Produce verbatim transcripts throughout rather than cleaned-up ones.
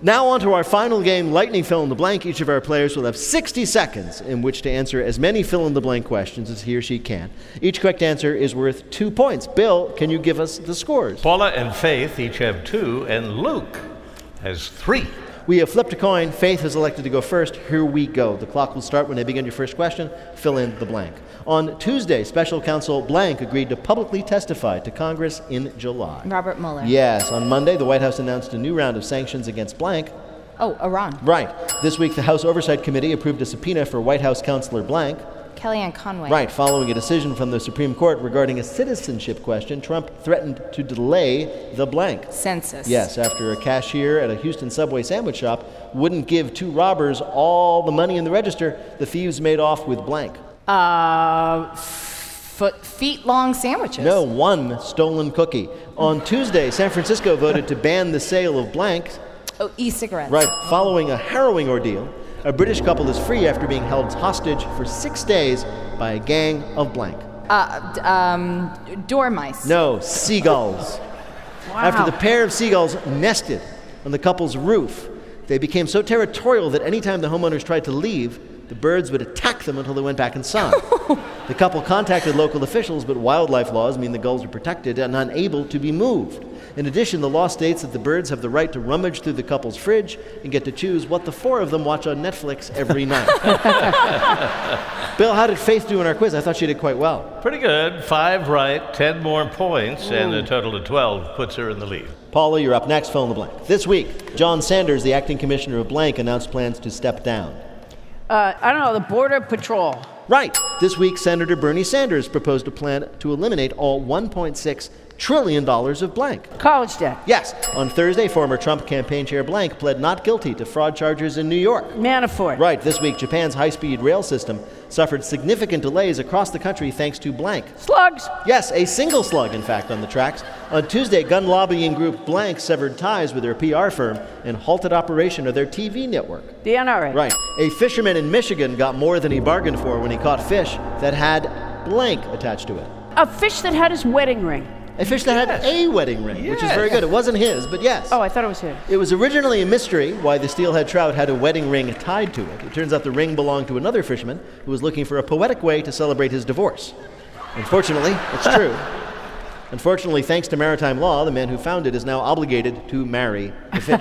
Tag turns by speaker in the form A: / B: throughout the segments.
A: Now on to our final game, Lightning Fill in the Blank. Each of our players will have sixty seconds in which to answer as many fill-in-the-blank questions as he or she can. Each correct answer is worth two points. Bill, can you give us the scores?
B: Paula and Faith each have two, and Luke has three.
A: We have flipped a coin. Faith has elected to go first. Here we go. The clock will start when I begin your first question. Fill in the blank. On Tuesday, Special Counsel Blank agreed to publicly testify to Congress in July.
C: Robert Mueller.
A: Yes. On Monday, the White House announced a new round of sanctions against blank.
C: Oh, Iran.
A: Right. This week, the House Oversight Committee approved a subpoena for White House Counselor Blank.
C: Kellyanne Conway.
A: Right. Following a decision from the Supreme Court regarding a citizenship question, Trump threatened to delay the blank.
C: Census.
A: Yes, after a cashier at a Houston Subway sandwich shop wouldn't give two robbers all the money in the register, the thieves made off with blank.
C: Uh, foot, feet-long sandwiches.
A: No, one stolen cookie. On Tuesday, San Francisco voted to ban the sale of blank.
C: Oh, e-cigarettes.
A: Right. Following a harrowing ordeal, a British couple is free after being held hostage for six days by a gang of blank.
C: Uh, d- um, dormice.
A: No, seagulls.
C: Wow.
A: After the pair of seagulls nested on the couple's roof, they became so territorial that anytime the homeowners tried to leave, the birds would attack them until they went back inside. The couple contacted local officials, but wildlife laws mean the gulls are protected and unable to be moved. In addition, the law states that the birds have the right to rummage through the couple's fridge and get to choose what the four of them watch on Netflix every night. Bill, how did Faith do in our quiz? I thought she did quite well.
B: Pretty good. Five right, ten more points, Ooh. and a total of twelve puts her in the lead.
A: Paula, you're up next. Fill in the blank. This week, John Sanders, the acting commissioner of blank, announced plans to step down.
D: Uh, I don't know, the Border Patrol.
A: Right. This week, Senator Bernie Sanders proposed a plan to eliminate all one point six trillion dollars of blank.
D: College debt.
A: Yes. On Thursday, former Trump campaign chair blank pled not guilty to fraud charges in New York.
D: Manafort.
A: Right. This week, Japan's high-speed rail system suffered significant delays across the country thanks to blank.
D: Slugs.
A: Yes, a single slug, in fact, on the tracks. On Tuesday, gun lobbying group blank severed ties with their P R firm and halted operation of their T V network.
D: The N R A.
A: Right. A fisherman in Michigan got more than he bargained for when he caught fish that had blank attached to it.
D: A fish that had his wedding ring.
A: A fish that
B: Yes.
A: had a wedding ring,
B: Yes.
A: which is very good. It wasn't his, but yes.
D: Oh, I thought it was his.
A: It was originally a mystery why the steelhead trout had a wedding ring tied to it. It turns out the ring belonged to another fisherman who was looking for a poetic way to celebrate his divorce. Unfortunately, it's true. Unfortunately, thanks to maritime law, the man who found it is now obligated to marry the fish.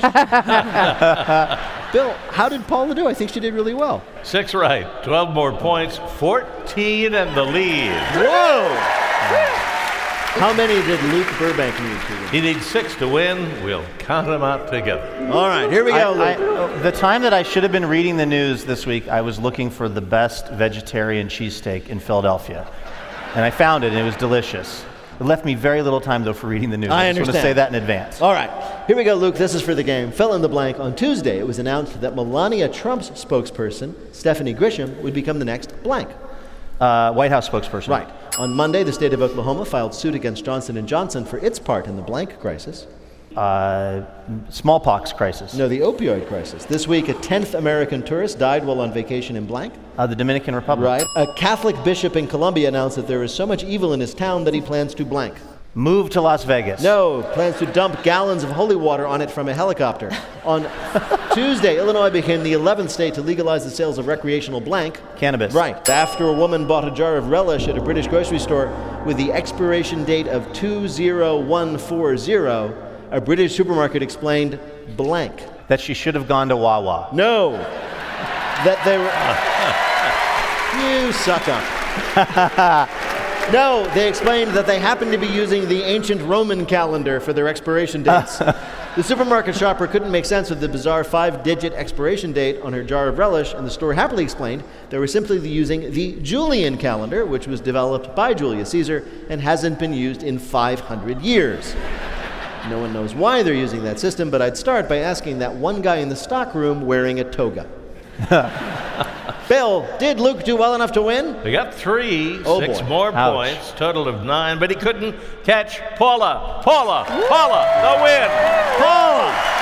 A: Bill, how did Paula do? I think she did really well.
B: Six right, twelve more points, fourteen and the lead.
A: Whoa! How many did Luke Burbank need to win?
B: He needs six to win. We'll count them out together.
A: All right, here we go,
E: I,
A: Luke.
E: I, the time that I should have been reading the news this week, I was looking for the best vegetarian cheesesteak in Philadelphia. And I found it, and it was delicious. It left me very little time, though, for reading the news.
A: I
E: I just
A: understand.
E: want to say that in advance.
A: All right, here we go, Luke. This is for the game. Fill in the blank. On Tuesday, it was announced that Melania Trump's spokesperson, Stephanie Grisham, would become the next blank.
E: Uh, White House spokesperson.
A: Right. On Monday, the state of Oklahoma filed suit against Johnson and Johnson for its part in the blank crisis.
E: Uh, smallpox crisis.
A: No, the opioid crisis. This week, a tenth American tourist died while on vacation in blank.
E: Uh, the Dominican Republic.
A: Right. A Catholic bishop in Colombia announced that there is so much evil in his town that he plans to blank.
E: Move to Las Vegas.
A: No, plans to dump gallons of holy water on it from a helicopter. On Tuesday, Illinois became the eleventh state to legalize the sales of recreational blank.
E: Cannabis.
A: Right. After a woman bought a jar of relish at a British grocery store with the expiration date of two zero one four zero, a British supermarket explained blank.
E: That she should have gone to Wawa.
A: No. That they were... You suck up. No, they explained that they happened to be using the ancient Roman calendar for their expiration dates. The supermarket shopper couldn't make sense of the bizarre five-digit expiration date on her jar of relish, and the store happily explained they were simply using the Julian calendar, which was developed by Julius Caesar and hasn't been used in five hundred years. No one knows why they're using that system, but I'd start by asking that one guy in the stockroom wearing a toga. Bill, did Luke do well enough to win?
B: They got three,
A: Oh,
B: six
A: boy.
B: more
E: Ouch.
B: points, total of nine, but he couldn't catch Paula. Paula, Paula, the win.
A: Paula!